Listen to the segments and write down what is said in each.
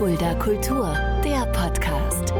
Fulda Kultur, der Podcast.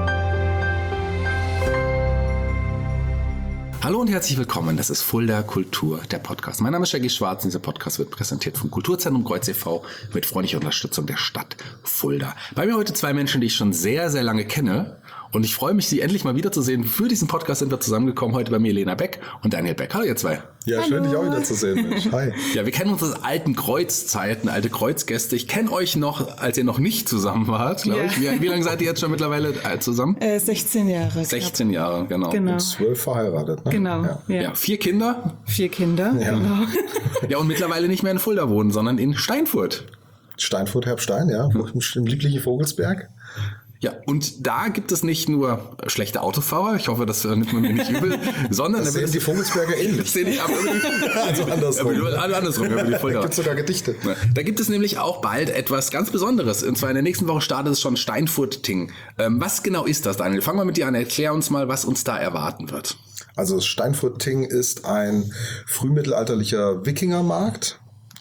Hallo und herzlich willkommen, das ist Fulda Kultur, der Podcast. Mein Name ist Shaggy Schwarz und dieser Podcast wird präsentiert vom Kulturzentrum Kreuz e.V. mit freundlicher Unterstützung der Stadt Fulda. Bei mir heute zwei Menschen, die ich schon sehr, sehr lange kenne und ich freue mich, sie endlich mal wiederzusehen. Für diesen Podcast sind wir zusammengekommen, heute bei mir Lena Beck und Daniel Beck. Hallo ihr zwei. Ja, Hallo. schön dich auch wieder zu sehen, Mensch. Hi. Ja, wir kennen uns aus alten Kreuzzeiten, alte Kreuzgäste. Ich kenne euch noch, als ihr noch nicht zusammen wart, glaube ich. Wie lange seid ihr jetzt schon mittlerweile zusammen? 16 Jahre. 16 Jahre, genau. Genau. 12 verheiratet, ne? Genau. Ja. Ja, 4 Kinder. 4 Kinder. Ja. Genau. Ja, und mittlerweile nicht mehr in Fulda wohnen, sondern in Steinfurt. Steinfurt, Herbstein, ja, im lieblichen Vogelsberg. Ja, und da gibt es nicht nur schlechte Autofahrer, ich hoffe, das nimmt man mir nicht übel, sondern Das sehen die Vogelsberger ähnlich. sehen die Also andersrum. andersrum. Da gibt es sogar Gedichte. Da gibt es nämlich auch bald etwas ganz Besonderes. Und zwar in der nächsten Woche startet es schon Steinfurt-Ting. Was genau ist das, Daniel? Fangen wir mit dir an. Erklär uns mal, was uns da erwarten wird. Also Steinfurt-Ting ist ein frühmittelalterlicher Wikingermarkt,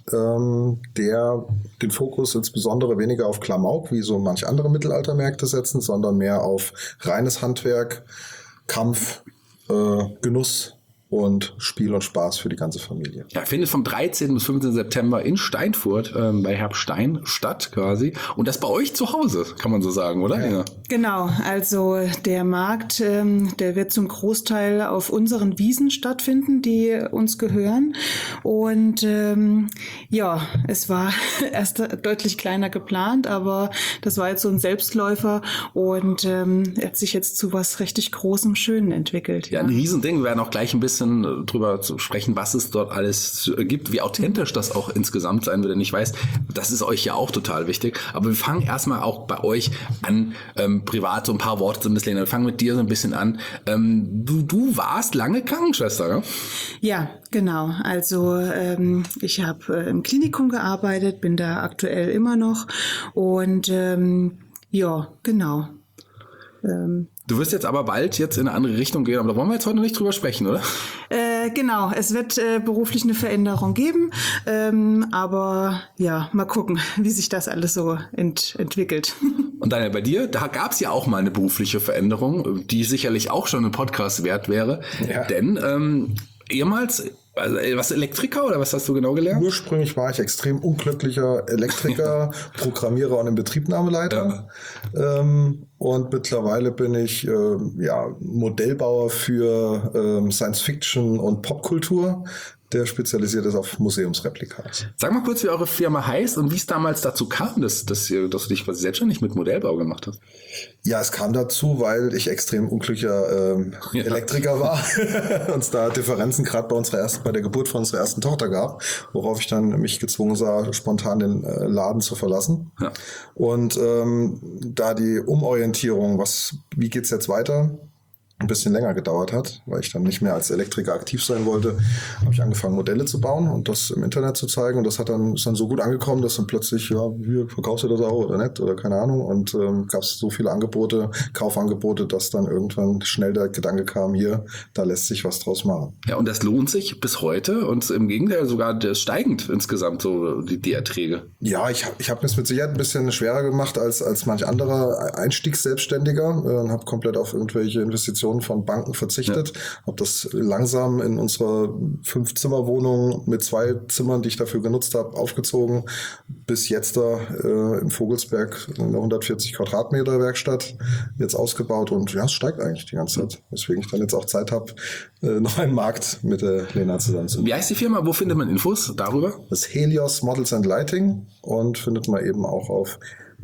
der den Fokus insbesondere weniger auf Klamauk, wie so manch andere Mittelaltermärkte setzen, sondern mehr auf reines Handwerk, Kampf, Genuss und Spiel und Spaß für die ganze Familie. Ja, findet vom 13. bis 15. September in Steinfurt bei Herbstein statt quasi. Und das bei euch zu Hause, kann man so sagen, oder? Ja. Genau, also der Markt, der wird zum Großteil auf unseren Wiesen stattfinden, die uns gehören. Und ja, es war erst deutlich kleiner geplant, aber das war jetzt so ein Selbstläufer und hat sich jetzt zu was richtig Großem, Schönen entwickelt. Ja, ein Riesending. Wir werden auch gleich ein bisschen drüber zu sprechen, was es dort alles gibt, wie authentisch das auch insgesamt sein wird. Denn ich weiß, das ist euch ja auch total wichtig. Aber wir fangen erstmal auch bei euch an, privat so ein paar Worte zu Lena. Wir fangen mit dir so ein bisschen an. Du warst lange Krankenschwester, ja? Ja, genau. Also ich habe im Klinikum gearbeitet, bin da aktuell immer noch und ja, genau. Du wirst jetzt aber bald jetzt in eine andere Richtung gehen, aber da wollen wir jetzt heute noch nicht drüber sprechen, oder? Genau, es wird beruflich eine Veränderung geben, aber ja, mal gucken, wie sich das alles so entwickelt. Und Daniel, bei dir, da gab es ja auch mal eine berufliche Veränderung, die sicherlich auch schon ein Podcast wert wäre, Ja. Denn ehemals, also was Elektriker oder was hast du genau gelernt? Ursprünglich war ich extrem unglücklicher Elektriker, Programmierer und Inbetriebnahmeleiter. Und mittlerweile bin ich Modellbauer für Science Fiction und Popkultur, der spezialisiert ist auf Museumsreplikas. Sag mal kurz, wie eure Firma heißt und wie es damals dazu kam, dass du dich quasi selbstständig mit Modellbau gemacht hast. Ja, es kam dazu, weil ich extrem unglücklicher Elektriker war und es da Differenzen gerade bei der Geburt von unserer ersten Tochter gab, worauf ich dann mich gezwungen sah, spontan den Laden zu verlassen. Ja. Und da die Umorientierung, wie geht's jetzt weiter, ein bisschen länger gedauert hat, weil ich dann nicht mehr als Elektriker aktiv sein wollte, habe ich angefangen, Modelle zu bauen und das im Internet zu zeigen. Und das ist dann so gut angekommen, dass dann plötzlich, wie verkaufst du das auch oder nicht oder keine Ahnung. Und gab es so viele Angebote, Kaufangebote, dass dann irgendwann schnell der Gedanke kam, da lässt sich was draus machen. Ja, und das lohnt sich bis heute und im Gegenteil sogar steigend insgesamt so die Erträge. Ja, ich hab mir es mit Sicherheit ein bisschen schwerer gemacht als manch anderer Einstiegsselbstständiger und habe komplett auf irgendwelche Investitionen von Banken verzichtet, habe das langsam in unserer 5-Zimmer-Wohnung mit 2 Zimmern, die ich dafür genutzt habe, aufgezogen, bis jetzt da im Vogelsberg eine 140 Quadratmeter Werkstatt jetzt ausgebaut und ja, es steigt eigentlich die ganze Zeit, weswegen ich dann jetzt auch Zeit habe, noch einen Markt mit der Lena zusammen zu machen. Wie heißt die Firma? Wo findet man Infos darüber? Das ist Helios Models and Lighting und findet man eben auch auf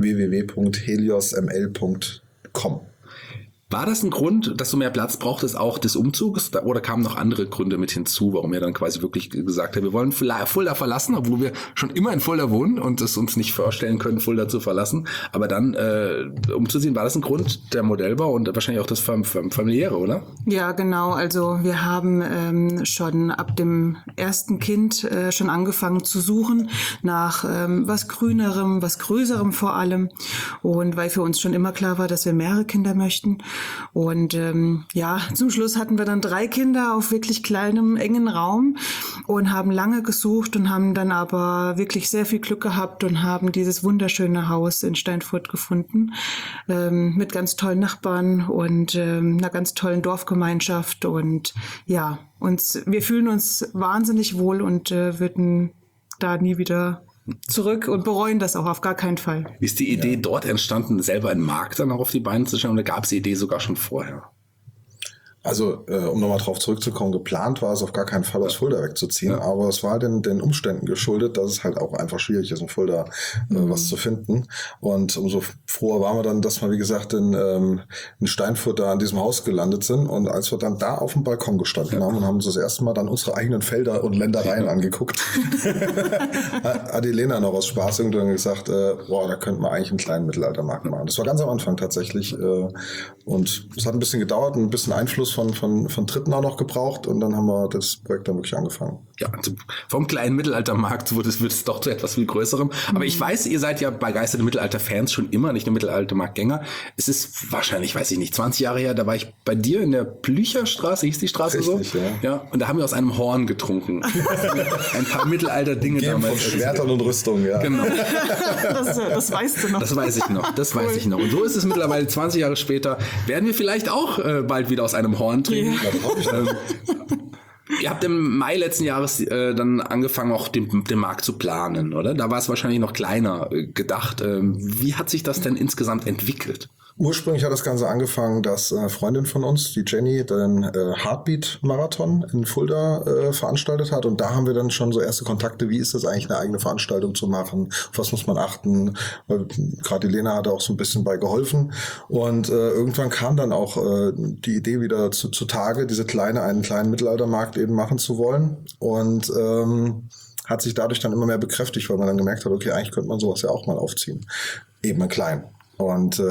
www.heliosml.com. War das ein Grund, dass du mehr Platz brauchtest, auch des Umzugs? Oder kamen noch andere Gründe mit hinzu, warum ihr dann quasi wirklich gesagt habt, wir wollen Fulda verlassen, obwohl wir schon immer in Fulda wohnen und es uns nicht vorstellen können, Fulda zu verlassen. Aber dann umzuziehen, war das ein Grund, der Modellbau und wahrscheinlich auch das Familiäre, oder? Ja, genau. Also wir haben schon ab dem ersten Kind schon angefangen zu suchen nach was Grünerem, was Größerem vor allem. Und weil für uns schon immer klar war, dass wir mehrere Kinder möchten. Und zum Schluss hatten wir dann 3 Kinder auf wirklich kleinem, engen Raum und haben lange gesucht und haben dann aber wirklich sehr viel Glück gehabt und haben dieses wunderschöne Haus in Steinfurt gefunden, mit ganz tollen Nachbarn und einer ganz tollen Dorfgemeinschaft. Und ja, wir fühlen uns wahnsinnig wohl und würden da nie wieder zurück und bereuen das auch auf gar keinen Fall. Wie ist die Idee dort entstanden, selber einen Markt dann auch auf die Beine zu stellen, oder gab es die Idee sogar schon vorher? Also, um nochmal drauf zurückzukommen, geplant war es auf gar keinen Fall, aus Fulda wegzuziehen, aber es war den Umständen geschuldet, dass es halt auch einfach schwierig ist, in Fulda was zu finden. Und umso froher waren wir dann, dass wir, wie gesagt, in Steinfurt da an diesem Haus gelandet sind. Und als wir dann da auf dem Balkon gestanden haben und haben uns das erste Mal dann unsere eigenen Felder und Ländereien angeguckt, hat die Lena noch aus Spaß irgendwann gesagt, da könnten wir eigentlich einen kleinen Mittelaltermarkt machen. Das war ganz am Anfang tatsächlich. Und es hat ein bisschen gedauert, ein bisschen Einfluss von Dritten auch noch gebraucht, und dann haben wir das Projekt dann wirklich angefangen. Ja, also vom kleinen Mittelaltermarkt wird es doch zu etwas viel Größerem. Aber ich weiß, ihr seid ja begeisterte Mittelalter-Fans schon immer, nicht nur Mittelaltermarktgänger. Es ist wahrscheinlich, 20 Jahre her, da war ich bei dir in der Plücherstraße, hieß die Straße richtig, so? Ja. Ja, und da haben wir aus einem Horn getrunken. Ein paar Mittelalter-Dinge damals. Von Schwertern und Rüstungen, ja. Genau. Das weißt du noch. Das weiß ich noch. Und so ist es mittlerweile 20 Jahre später. Werden wir vielleicht auch bald wieder aus einem Horn trinken? Ja. Ihr habt im Mai letzten Jahres dann angefangen, auch den Markt zu planen, oder? Da war es wahrscheinlich noch kleiner gedacht. Wie hat sich das denn insgesamt entwickelt? Ursprünglich hat das Ganze angefangen, dass eine Freundin von uns, die Jenny, den Heartbeat-Marathon in Fulda veranstaltet hat. Und da haben wir dann schon so erste Kontakte, wie ist das eigentlich, eine eigene Veranstaltung zu machen, auf was muss man achten. Gerade die Lena hat auch so ein bisschen bei geholfen. Und irgendwann kam dann auch die Idee wieder zutage, einen kleinen Mittelaltermarkt eben machen zu wollen. Und hat sich dadurch dann immer mehr bekräftigt, weil man dann gemerkt hat, okay, eigentlich könnte man sowas ja auch mal aufziehen. Eben ein klein. Und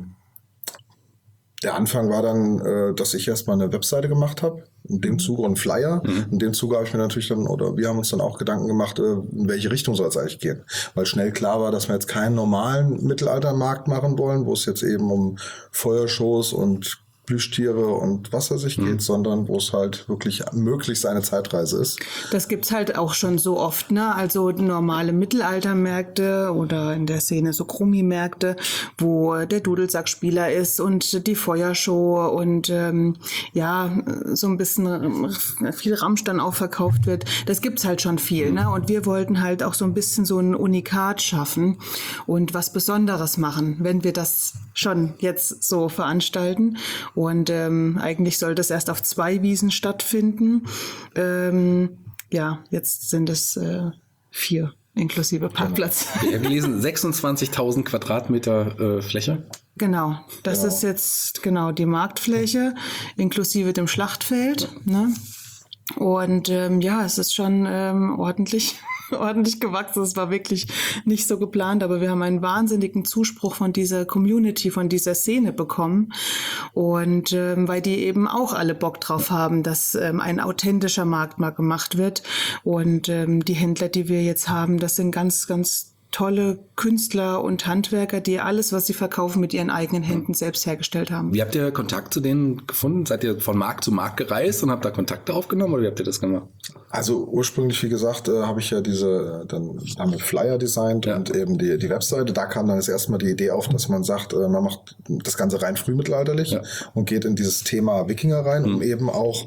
der Anfang war dann, dass ich erstmal eine Webseite gemacht habe, in dem Zuge einen Flyer. In dem Zuge habe ich mir natürlich wir haben uns dann auch Gedanken gemacht, in welche Richtung soll es eigentlich gehen. Weil schnell klar war, dass wir jetzt keinen normalen Mittelaltermarkt machen wollen, wo es jetzt eben um Feuershows und Plüschtiere und was weiß ich geht, sondern wo es halt wirklich möglichst eine Zeitreise ist. Das gibt's halt auch schon so oft, ne? Also normale Mittelaltermärkte oder in der Szene so Krummi-Märkte, wo der Dudelsackspieler ist und die Feuershow und so ein bisschen viel Ramsch dann auch verkauft wird. Das gibt's halt schon viel, ne? Und wir wollten halt auch so ein bisschen so ein Unikat schaffen und was Besonderes machen, wenn wir das schon jetzt so veranstalten. Und eigentlich soll das erst auf 2 Wiesen stattfinden. Jetzt sind es 4 inklusive Parkplatz. Ich habe gelesen, 26.000 Quadratmeter Fläche. Genau, das ist jetzt die Marktfläche inklusive dem Schlachtfeld. Ne? Und es ist schon ordentlich gewachsen. Es war wirklich nicht so geplant, aber wir haben einen wahnsinnigen Zuspruch von dieser Community, von dieser Szene bekommen. Und weil die eben auch alle Bock drauf haben, dass ein authentischer Markt mal gemacht wird. Und die Händler, die wir jetzt haben, das sind ganz, ganz tolle Künstler und Handwerker, die alles, was sie verkaufen, mit ihren eigenen Händen selbst hergestellt haben. Wie habt ihr Kontakt zu denen gefunden? Seid ihr von Markt zu Markt gereist und habt da Kontakte aufgenommen, oder wie habt ihr das gemacht? Also ursprünglich, wie gesagt, habe ich ja dann haben wir Flyer designt und eben die Webseite. Da kam dann das erste Mal die Idee auf, dass man sagt, man macht das Ganze rein frühmittelalterlich und geht in dieses Thema Wikinger rein, um eben auch,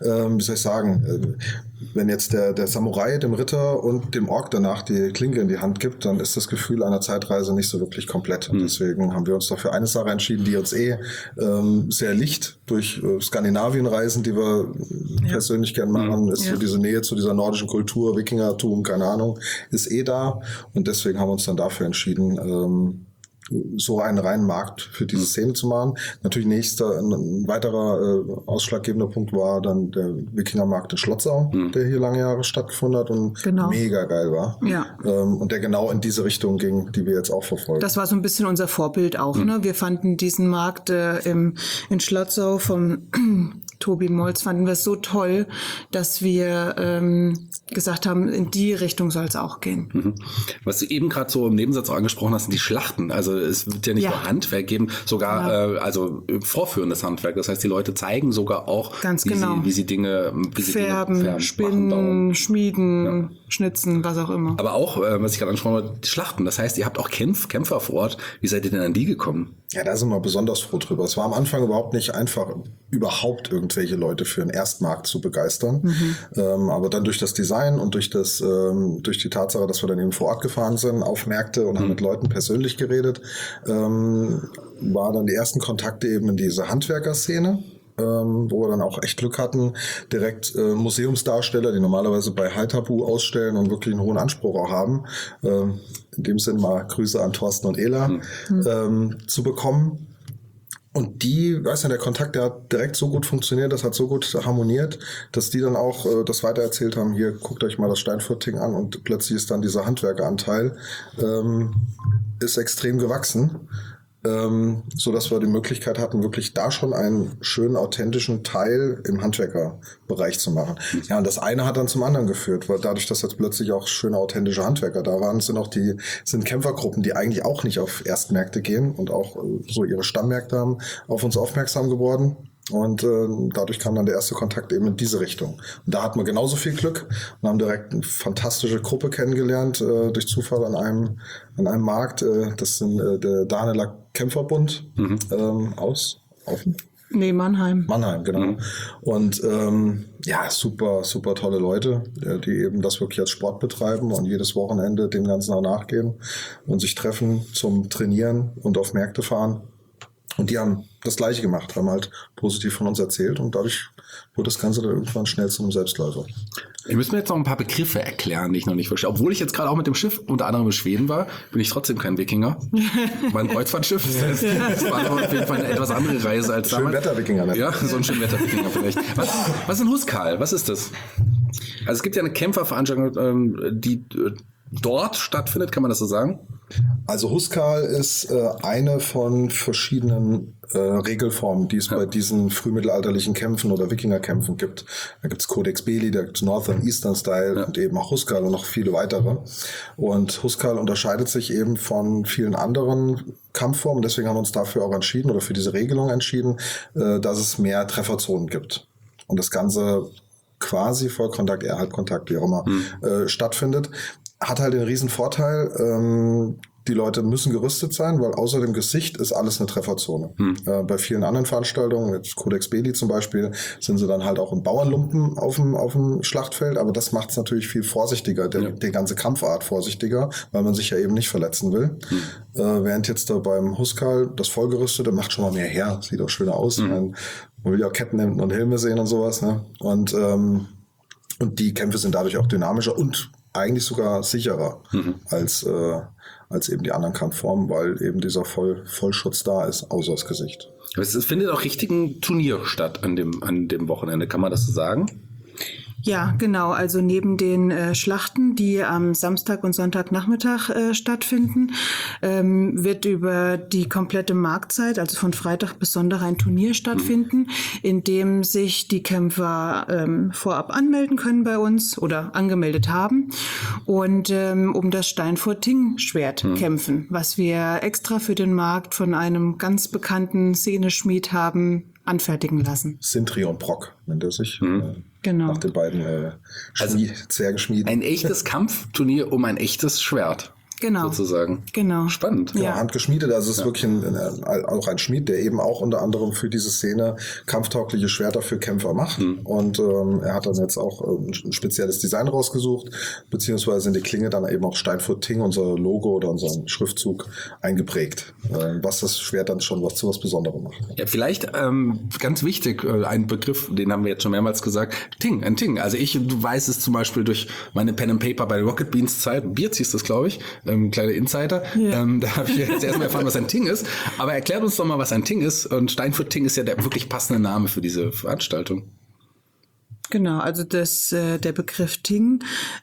wenn jetzt der Samurai dem Ritter und dem Ork danach die Klinke in die Hand gibt, dann ist das Gefühl einer Zeitreise nicht so wirklich komplett. Und deswegen haben wir uns dafür eine Sache entschieden, die uns sehr licht durch Skandinavien reisen, die wir persönlich gern machen, ist so diese Nähe zu dieser nordischen Kultur, Wikingertum, keine Ahnung, ist da. Und deswegen haben wir uns dann dafür entschieden, so einen reinen Markt für diese Szene zu machen. Natürlich ein weiterer ausschlaggebender Punkt war dann der Wikingermarkt in Schlotzau, der hier lange Jahre stattgefunden hat und mega geil war. Ja. Und der genau in diese Richtung ging, die wir jetzt auch verfolgen. Das war so ein bisschen unser Vorbild auch. Ne? Wir fanden diesen Markt in Schlotzau vom Tobi Molz fanden wir so toll, dass wir gesagt haben, in die Richtung soll es auch gehen. Mhm. Was du eben gerade so im Nebensatz auch angesprochen hast, sind die Schlachten. Also es wird ja nicht nur Handwerk geben, sogar also vorführendes Handwerk. Das heißt, die Leute zeigen sogar auch, ganz wie sie Dinge färben, spinnen, machen, schmieden, schnitzen, was auch immer. Aber auch, was ich gerade angesprochen habe, die Schlachten. Das heißt, ihr habt auch Kämpfer vor Ort. Wie seid ihr denn an die gekommen? Ja, da sind wir besonders froh drüber. Es war am Anfang überhaupt nicht einfach, überhaupt irgendwelche Leute für einen Erstmarkt zu begeistern. Aber dann durch das Design und durch die Tatsache, dass wir dann eben vor Ort gefahren sind, auf Märkte und haben mit Leuten persönlich geredet, war dann die ersten Kontakte eben in diese Handwerkerszene. Wo wir dann auch echt Glück hatten, direkt Museumsdarsteller, die normalerweise bei High Tabu ausstellen und wirklich einen hohen Anspruch auch haben, in dem Sinne mal Grüße an Thorsten und Ela, zu bekommen. Und der Kontakt, der hat direkt so gut funktioniert, das hat so gut harmoniert, dass die dann auch das weitererzählt haben, hier, guckt euch mal das Steinfurt-Ting an, und plötzlich ist dann dieser Handwerkeranteil ist extrem gewachsen. So dass wir die Möglichkeit hatten, wirklich da schon einen schönen, authentischen Teil im Handwerkerbereich zu machen. Ja, und das eine hat dann zum anderen geführt, weil dadurch, dass jetzt plötzlich auch schöne, authentische Handwerker da waren, sind Kämpfergruppen, die eigentlich auch nicht auf Erstmärkte gehen und auch so ihre Stammmärkte haben, auf uns aufmerksam geworden. Und dadurch kam dann der erste Kontakt eben in diese Richtung. Und da hatten wir genauso viel Glück und haben direkt eine fantastische Gruppe kennengelernt, durch Zufall an einem Markt. Das sind der Daneler Kämpferbund aus Aufen. Nee, Mannheim. Mannheim, genau. Und super, super tolle Leute, die eben das wirklich als Sport betreiben und jedes Wochenende dem Ganzen auch nachgehen und sich treffen zum Trainieren und auf Märkte fahren. Und die haben das Gleiche gemacht, haben halt positiv von uns erzählt, und dadurch wurde das Ganze dann irgendwann schnell zu einem Selbstläufer. Wir müssen mir jetzt noch ein paar Begriffe erklären, die ich noch nicht verstehe. Obwohl ich jetzt gerade auch mit dem Schiff unter anderem in Schweden war, bin ich trotzdem kein Wikinger. Mein Kreuzfahrtschiff, das war aber auf jeden Fall eine etwas andere Reise als damals. Schönwetter-Wikinger, ne? Ja, so ein Schönwetter-Wikinger vielleicht. Was ist ein Huskal? Was ist das? Also es gibt ja eine Kämpferveranstaltung, die dort stattfindet, kann man das so sagen? Also Huskal ist eine von verschiedenen Regelformen, die es bei diesen frühmittelalterlichen Kämpfen oder Wikingerkämpfen gibt. Da gibt es Codex Belli, da gibt es Northern Eastern Style und eben auch Huskal und noch viele weitere. Und Huskal unterscheidet sich eben von vielen anderen Kampfformen. Deswegen haben wir uns dafür auch entschieden oder für diese Regelung entschieden, dass es mehr Trefferzonen gibt. Und das Ganze quasi Vollkontakt, Halbkontakt, wie auch immer, stattfindet. Hat halt den riesen Vorteil, die Leute müssen gerüstet sein, weil außer dem Gesicht ist alles eine Trefferzone. Bei vielen anderen Veranstaltungen, jetzt Codex Belli zum Beispiel, sind sie dann halt auch in Bauernlumpen auf dem Schlachtfeld, aber das macht es natürlich viel vorsichtiger, die ganze Kampfart vorsichtiger, weil man sich ja eben nicht verletzen will. Während jetzt da beim Huskal das Vollgerüstete macht schon mal mehr her, sieht auch schöner aus. Man will ja auch Kettenhemden und Helme sehen und sowas, ne? Und die Kämpfe sind dadurch auch dynamischer und eigentlich sogar sicherer als eben die anderen Kampfformen, weil eben dieser Vollschutz da ist, außer das Gesicht. Es findet auch richtig ein Turnier statt an dem Wochenende, kann man das so sagen? Ja, genau. Also neben den Schlachten, die am Samstag und Sonntagnachmittag stattfinden, wird über die komplette Marktzeit, also von Freitag bis Sonntag, ein Turnier stattfinden, in dem sich die Kämpfer vorab anmelden können bei uns oder angemeldet haben und um das Steinfurt-Ting-Schwert kämpfen, was wir extra für den Markt von einem ganz bekannten Szeneschmied haben anfertigen lassen. Sintri und Brock nennt er sich. Genau. Nach den beiden Zwergeschmieden. Ein echtes Kampfturnier um ein echtes Schwert. Genau. Sozusagen. Genau. Spannend. Ja, handgeschmiedet. Also es ist wirklich auch ein Schmied, der eben auch unter anderem für diese Szene kampftaugliche Schwerter für Kämpfer macht. Und er hat dann jetzt auch ein spezielles Design rausgesucht, beziehungsweise in die Klinge dann eben auch Steinfurt-Ting, unser Logo oder unseren Schriftzug eingeprägt, was das Schwert dann schon zu was Besonderem macht. Ja, vielleicht ganz wichtig, ein Begriff, den haben wir jetzt schon mehrmals gesagt, Ting, ein Ting. Also du weißt es zum Beispiel durch meine Pen and Paper bei Rocket Beans Zeit, Bierz hieß das, glaube ich, kleine Insider. Ja. Da habe ich jetzt erstmal erfahren, was ein Ting ist. Aber erklärt uns doch mal, was ein Ting ist. Und Steinfurt-Ting ist ja der wirklich passende Name für diese Veranstaltung. Genau, also der Begriff Ting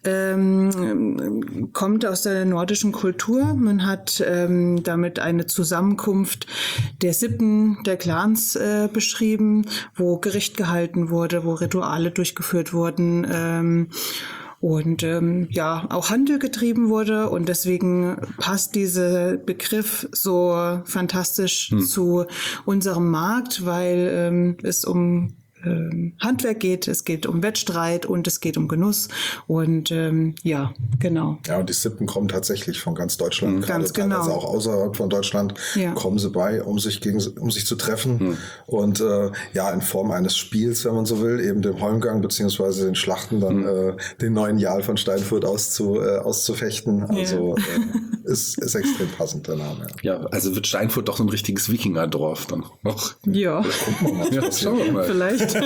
kommt aus der nordischen Kultur. Man hat damit eine Zusammenkunft der Sippen, der Clans beschrieben, wo Gericht gehalten wurde, wo Rituale durchgeführt wurden. Und auch Handel getrieben wurde, und deswegen passt dieser Begriff so fantastisch zu unserem Markt, weil es um Handwerk geht, es geht um Wettstreit und es geht um Genuss und genau. Ja, und die Sippen kommen tatsächlich von ganz Deutschland, ganz teilweise genau. auch außerhalb von Deutschland, kommen sie bei, um sich zu treffen und in Form eines Spiels, wenn man so will, eben dem Holmgang beziehungsweise den Schlachten dann den neuen Jarl von Steinfurt auszufechten. Also ist extrem passend, der Name. Ja, also wird Steinfurt doch so ein richtiges Wikingerdorf dann noch. Ja, Schauen wir mal. vielleicht.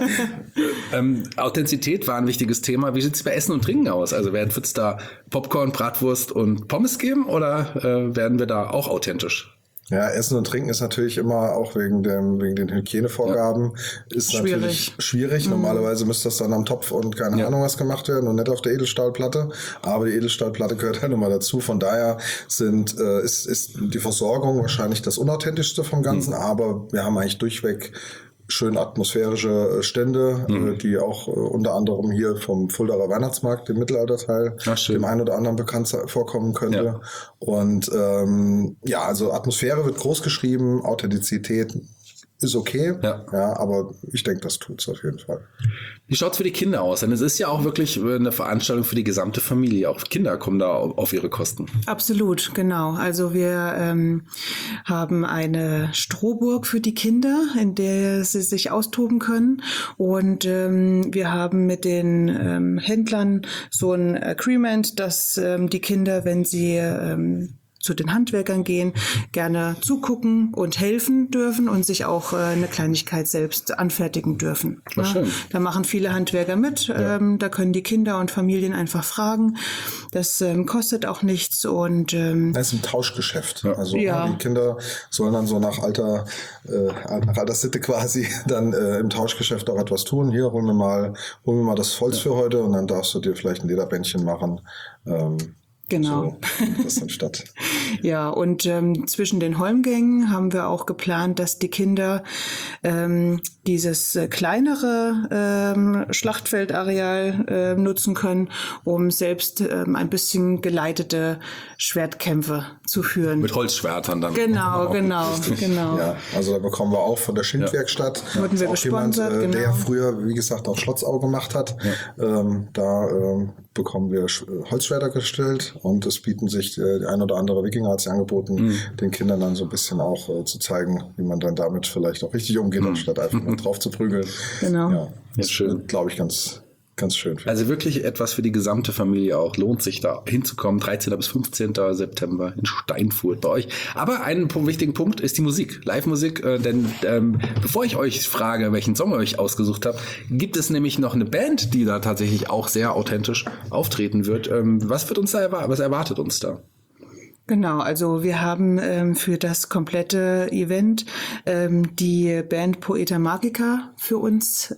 Authentizität war ein wichtiges Thema. Wie sieht es bei Essen und Trinken aus? Also wird es da Popcorn, Bratwurst und Pommes geben oder werden wir da auch authentisch? Ja, Essen und Trinken ist natürlich immer auch wegen den Hygienevorgaben ist schwierig. Natürlich schwierig. Normalerweise müsste das dann am Topf und keine Ahnung was gemacht werden und nicht auf der Edelstahlplatte. Aber die Edelstahlplatte gehört halt immer dazu. Von daher ist die Versorgung wahrscheinlich das Unauthentischste vom Ganzen. Aber wir haben eigentlich durchweg schön atmosphärische Stände, die auch unter anderem hier vom Fuldaer Weihnachtsmarkt, dem Mittelalterteil, dem einen oder anderen bekannt vorkommen könnte. Ja. Und also Atmosphäre wird groß geschrieben, Authentizität ist okay, aber ich denke, das tut's auf jeden Fall. Wie schaut's für die Kinder aus? Denn es ist ja auch wirklich eine Veranstaltung für die gesamte Familie. Auch Kinder kommen da auf ihre Kosten. Absolut, genau. Also wir haben eine Strohburg für die Kinder, in der sie sich austoben können. Und wir haben mit den Händlern so ein Agreement, dass die Kinder, wenn sie zu den Handwerkern gehen, gerne zugucken und helfen dürfen und sich auch eine Kleinigkeit selbst anfertigen dürfen. Ja, schön. Da machen viele Handwerker mit. Da können die Kinder und Familien einfach fragen. Das kostet auch nichts. Und das ist ein Tauschgeschäft. Also die Kinder sollen dann so nach alter Sitte quasi dann im Tauschgeschäft auch etwas tun. Hier, holen wir mal das Holz für heute und dann darfst du dir vielleicht ein Lederbändchen machen. Genau. So, das dann statt. Ja, und zwischen den Holmgängen haben wir auch geplant, dass die Kinder dieses kleinere Schlachtfeldareal nutzen können, um selbst ein bisschen geleitete Schwertkämpfe zu führen. Mit Holzschwertern dann. Genau. Ja, also da bekommen wir auch von der Schindwerkstatt wurden wir auch gesponsert, jemand, der ja früher, wie gesagt, auch Schlotzau gemacht hat. Da bekommen wir Holzschwerter gestellt und es bieten sich die ein oder andere Wikinger hat sich angeboten, den Kindern dann so ein bisschen auch zu zeigen, wie man dann damit vielleicht auch richtig umgeht, anstatt einfach mal drauf zu prügeln. Genau. Ja, das ist schön. Glaube ich, ganz schön. Also wirklich etwas für die gesamte Familie auch. Lohnt sich da hinzukommen. 13. bis 15. September in Steinfurt bei euch. Aber ein wichtigen Punkt ist die Musik. Live-Musik. Denn bevor ich euch frage, welchen Song ihr euch ausgesucht habt, gibt es nämlich noch eine Band, die da tatsächlich auch sehr authentisch auftreten wird. Was erwartet uns da? Genau, also wir haben für das komplette Event die Band Poeta Magica für uns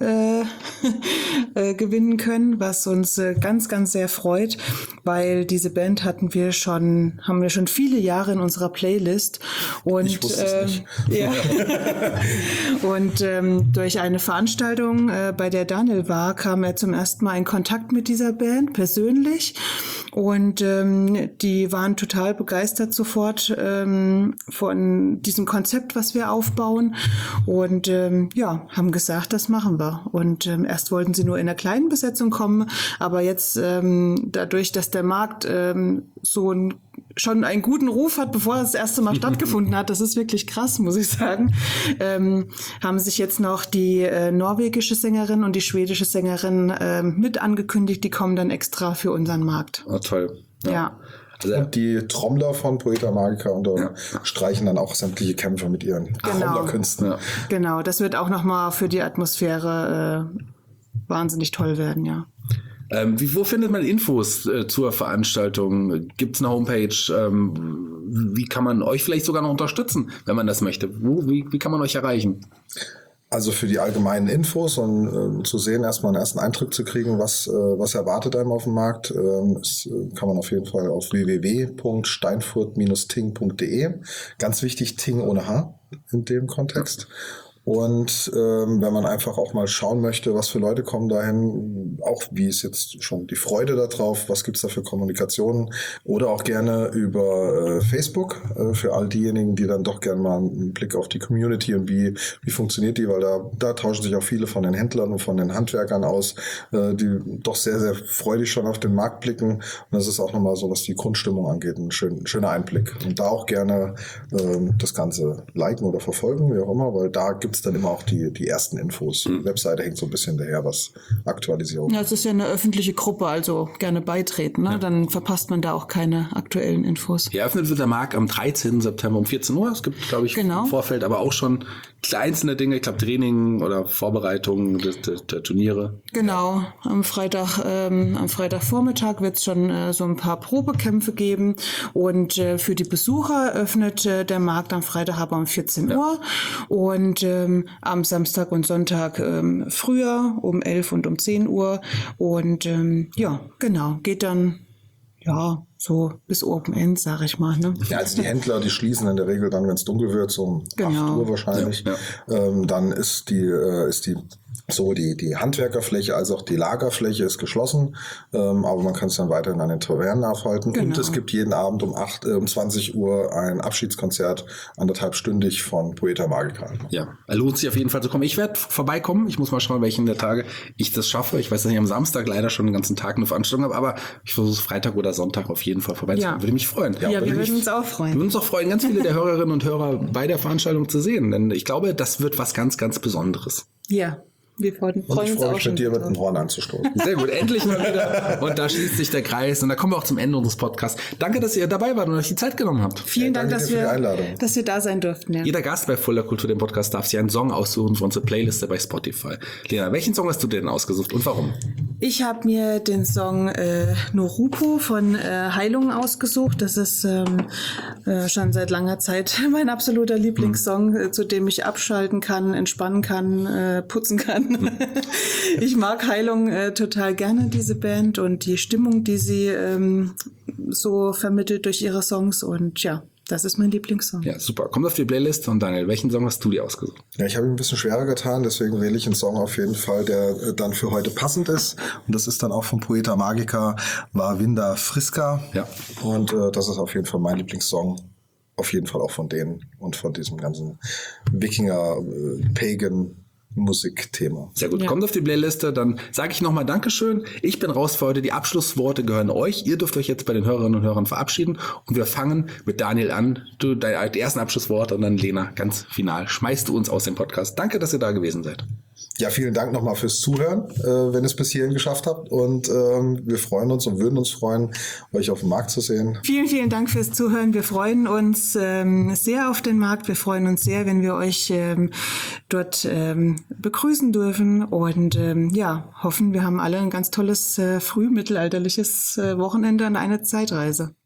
gewinnen können, was uns ganz, ganz sehr freut, weil diese Band haben wir schon viele Jahre in unserer Playlist und ich wusste es nicht. Ja. Und durch eine Veranstaltung, bei der Daniel war, kam er zum ersten Mal in Kontakt mit dieser Band persönlich und die waren total begeistert sofort von diesem Konzept, was wir aufbauen und haben gesagt, das machen wir. Und erst wollten sie nur in einer kleinen Besetzung kommen, aber jetzt dadurch, dass der Markt schon einen guten Ruf hat, bevor es das erste Mal stattgefunden hat, das ist wirklich krass, muss ich sagen, haben sich jetzt noch die norwegische Sängerin und die schwedische Sängerin mit angekündigt, die kommen dann extra für unseren Markt. Oh, toll. Ja. Und die Trommler von Poeta Magica streichen dann auch sämtliche Kämpfe mit ihren Trommlerkünsten. Ja. Genau, das wird auch nochmal für die Atmosphäre wahnsinnig toll werden, ja. Wo findet man Infos zur Veranstaltung? Gibt es eine Homepage? Wie kann man euch vielleicht sogar noch unterstützen, wenn man das möchte? Wie kann man euch erreichen? Also für die allgemeinen Infos und zu sehen, erstmal einen ersten Eindruck zu kriegen, was erwartet einem auf dem Markt, kann man auf jeden Fall auf www.steinfurt-ting.de. Ganz wichtig, Ting ohne H in dem Kontext. Und wenn man einfach auch mal schauen möchte, was für Leute kommen dahin, auch wie ist jetzt schon die Freude darauf, was gibt's da für Kommunikationen, oder auch gerne über Facebook für all diejenigen, die dann doch gerne mal einen Blick auf die Community und wie funktioniert die, weil da tauschen sich auch viele von den Händlern und von den Handwerkern aus, die doch sehr, sehr freudig schon auf den Markt blicken. Und das ist auch nochmal so, was die Grundstimmung angeht, ein schöner Einblick. Und da auch gerne das Ganze liken oder verfolgen, wie auch immer, weil da gibt's dann immer auch die ersten Infos. Die Webseite hängt so ein bisschen daher, was Aktualisierung. Ja, es ist ja eine öffentliche Gruppe, also gerne beitreten, ne? Ja. Dann verpasst man da auch keine aktuellen Infos. Eröffnet wird der Markt am 13. September um 14 Uhr. Es gibt, glaube ich, im Vorfeld aber auch schon einzelne Dinge, ich glaube Training oder Vorbereitungen der Turniere. Genau, am Freitagvormittag wird es schon so ein paar Probekämpfe geben und für die Besucher öffnet der Markt am Freitag aber um 14 Uhr und am Samstag und Sonntag früher um 11 und um 10 Uhr und geht dann so bis Open End, sag ich mal. Ne? Ja, also die Händler, die schließen in der Regel dann, wenn es dunkel wird, so um 8 Uhr wahrscheinlich. Ja. Dann ist die Handwerkerfläche als auch die Lagerfläche ist geschlossen, aber man kann es dann weiterhin an den Tavernen aufhalten. Genau. Und es gibt jeden Abend um 20 Uhr ein Abschiedskonzert, 1,5-stündig von Poeta Magica. Ja, lohnt sich auf jeden Fall zu kommen. Ich werde vorbeikommen. Ich muss mal schauen, welchen der Tage ich das schaffe. Ich weiß, dass ich am Samstag leider schon den ganzen Tag eine Veranstaltung habe, aber ich versuche es Freitag oder Sonntag auf jeden Fall vorbeizukommen. Ja. Würde mich freuen. Ja, wir würden uns auch freuen. Wir würden uns auch freuen, ganz viele der Hörerinnen und Hörer bei der Veranstaltung zu sehen, denn ich glaube, das wird was ganz, ganz Besonderes. Ja. Wir freuen uns auch schon. Ich freue mich, mit dir mit dem Horn anzustoßen. Sehr gut, endlich mal wieder. Und da schließt sich der Kreis. Und da kommen wir auch zum Ende unseres Podcasts. Danke, dass ihr dabei wart und euch die Zeit genommen habt. Vielen Dank, dass wir da sein durften. Ja. Jeder Gast bei Fuller Kultur, dem Podcast, darf sich einen Song aussuchen für unsere Playliste bei Spotify. Lena, welchen Song hast du denn ausgesucht und warum? Ich habe mir den Song Noruko von Heilung ausgesucht. Das ist schon seit langer Zeit mein absoluter Lieblingssong, zu dem ich abschalten kann, entspannen kann, putzen kann. Ich mag Heilung total gerne, diese Band, und die Stimmung, die sie so vermittelt durch ihre Songs, und ja, das ist mein Lieblingssong. Ja, super. Kommt auf die Playlist. Und Daniel, welchen Song hast du dir ausgesucht? Ja, ich habe ihn ein bisschen schwerer getan, deswegen wähle ich einen Song auf jeden Fall, der dann für heute passend ist. Und das ist dann auch von Poeta Magica, war Vinda Frisca. Ja. Und das ist auf jeden Fall mein Lieblingssong. Auf jeden Fall auch von denen und von diesem ganzen Wikinger-Pagan Musikthema. Sehr gut, kommt auf die Playliste, dann sage ich nochmal Dankeschön. Ich bin raus für heute, die Abschlussworte gehören euch. Ihr dürft euch jetzt bei den Hörerinnen und Hörern verabschieden und wir fangen mit Daniel an. Du, die ersten Abschlussworte, und dann Lena, ganz final, schmeißt du uns aus dem Podcast. Danke, dass ihr da gewesen seid. Ja, vielen Dank nochmal fürs Zuhören, wenn ihr es bis hierhin geschafft habt, und wir freuen uns und würden uns freuen, euch auf dem Markt zu sehen. Vielen, vielen Dank fürs Zuhören. Wir freuen uns sehr auf den Markt. Wir freuen uns sehr, wenn wir euch dort begrüßen dürfen, und hoffen, wir haben alle ein ganz tolles frühmittelalterliches Wochenende und eine Zeitreise.